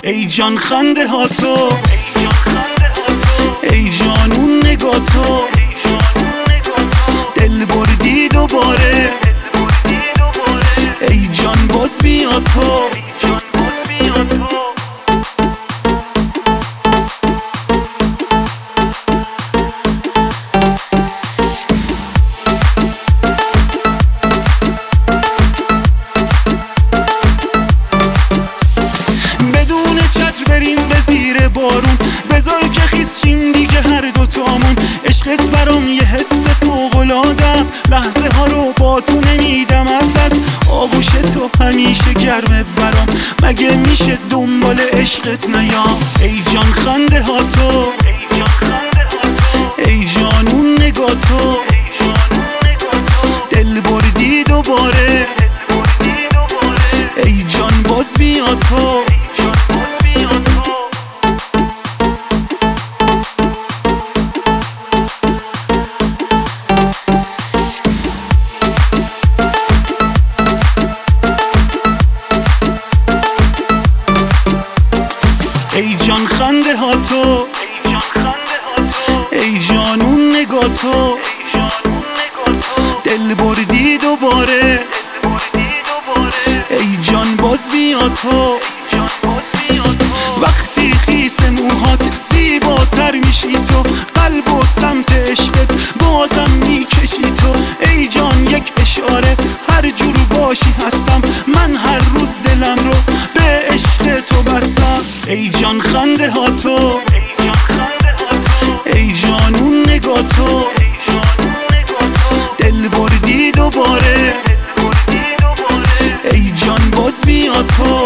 ای جان خنده ها تو، ای جان اون نگاه تو، دل بردی دوباره، ای جان باز بیا تو. بدون چتر بریم به زیر بارون، بذار که خیس شیم دیگه هر دوتامون. عشقت برام یه حس فوق‌العاده است، لحظه ها رو با تو نمیدم از دست. آغوش تو همیشه گرمه برام، مگه میشه دنبال عشقت نیام؟ ای جان خنده ها تو، ای جان اون نگاه تو، دل بردی دوباره، ای جان باز بیا تو. ای جان خنده ها تو، ای جان اون نگاه تو، دل بردی دوباره، ای جان باز بیا تو. وقتی خیس موهات زیباتر میشی تو، قلب و سمت عشقت بازم میکشی تو. ای جان یک اشاره هر جور باشی هستم، من هر روز دلم رو به عشق تو بستم. ای جان خنده ها تو، ای جان اون نگاه تو، دل بردی دوباره، ای جان باز بیا تو.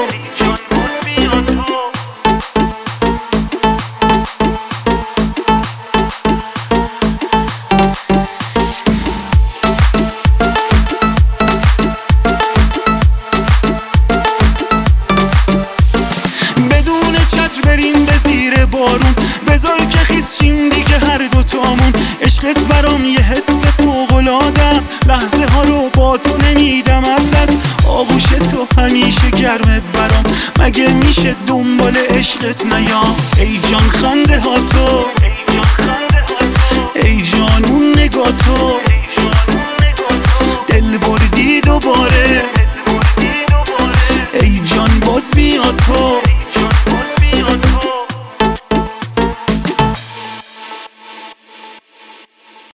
بریم به زیر بارون، بذار که خیس شیم دیگه هر دوتامون. عشقت برام یه حس فوق‌العاده است، لحظه ها رو با تو نمیدم از دست. آغوش تو همیشه گرمه برام، مگه میشه دنبال عشقت نیام؟ ای جان